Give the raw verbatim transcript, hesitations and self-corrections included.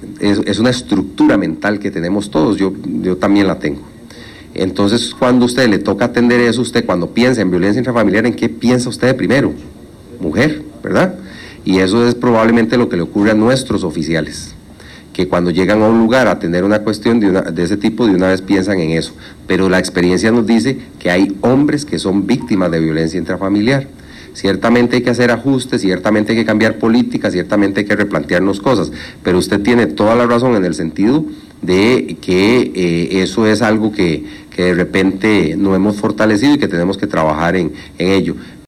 es, es una estructura mental que tenemos todos, yo, yo también la tengo. Entonces, cuando a usted le toca atender eso, usted cuando piensa en violencia intrafamiliar, ¿en qué piensa usted primero? Mujer, ¿verdad? Y eso es probablemente lo que le ocurre a nuestros oficiales, que cuando llegan a un lugar a atender una cuestión de, una, de ese tipo, de una vez piensan en eso. Pero la experiencia nos dice que hay hombres que son víctimas de violencia intrafamiliar. Ciertamente hay que hacer ajustes, ciertamente hay que cambiar políticas, ciertamente hay que replantearnos cosas, pero usted tiene toda la razón en el sentido de que eh, eso es algo que, que de repente no hemos fortalecido y que tenemos que trabajar en, en ello.